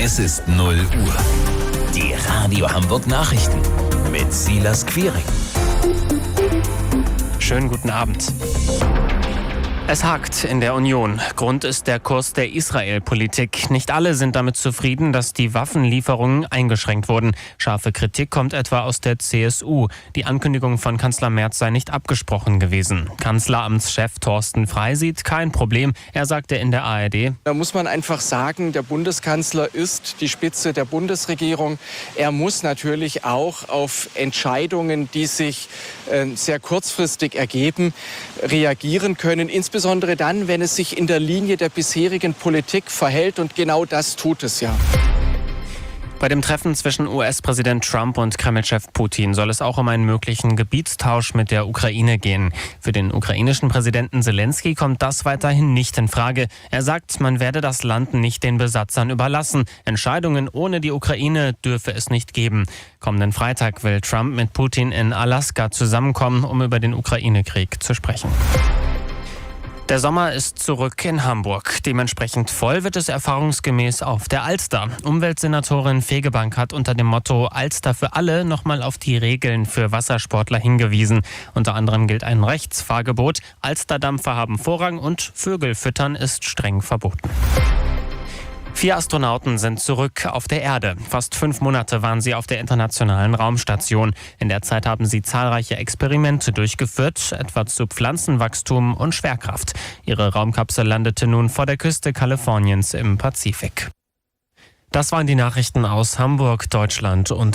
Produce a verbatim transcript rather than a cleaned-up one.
Es ist null Uhr. Die Radio Hamburg Nachrichten mit Silas Quiring. Schönen guten Abend. Es hakt in der Union. Grund ist der Kurs der Israel-Politik. Nicht alle sind damit zufrieden, dass die Waffenlieferungen eingeschränkt wurden. Scharfe Kritik kommt etwa aus der C S U. Die Ankündigung von Kanzler Merz sei nicht abgesprochen gewesen. Kanzleramtschef Thorsten Frey sieht kein Problem. Er sagte in der A R D: Da muss man einfach sagen, der Bundeskanzler ist die Spitze der Bundesregierung. Er muss natürlich auch auf Entscheidungen, die sich äh, sehr kurzfristig ergeben, reagieren können. Insbesondere dann, wenn es sich in der Linie der bisherigen Politik verhält. Und genau das tut es ja. Bei dem Treffen zwischen U S-Präsident Trump und Kreml-Chef Putin soll es auch um einen möglichen Gebietstausch mit der Ukraine gehen. Für den ukrainischen Präsidenten Zelensky kommt das weiterhin nicht in Frage. Er sagt, man werde das Land nicht den Besatzern überlassen. Entscheidungen ohne die Ukraine dürfe es nicht geben. Kommenden Freitag will Trump mit Putin in Alaska zusammenkommen, um über den Ukraine-Krieg zu sprechen. Der Sommer ist zurück in Hamburg. Dementsprechend voll wird es erfahrungsgemäß auf der Alster. Umweltsenatorin Fegebank hat unter dem Motto Alster für alle nochmal auf die Regeln für Wassersportler hingewiesen. Unter anderem gilt ein Rechtsfahrgebot, Alsterdampfer haben Vorrang und Vögel füttern ist streng verboten. Vier Astronauten sind zurück auf der Erde. Fast fünf Monate waren sie auf der Internationalen Raumstation. In der Zeit haben sie zahlreiche Experimente durchgeführt, etwa zu Pflanzenwachstum und Schwerkraft. Ihre Raumkapsel landete nun vor der Küste Kaliforniens im Pazifik. Das waren die Nachrichten aus Hamburg, Deutschland und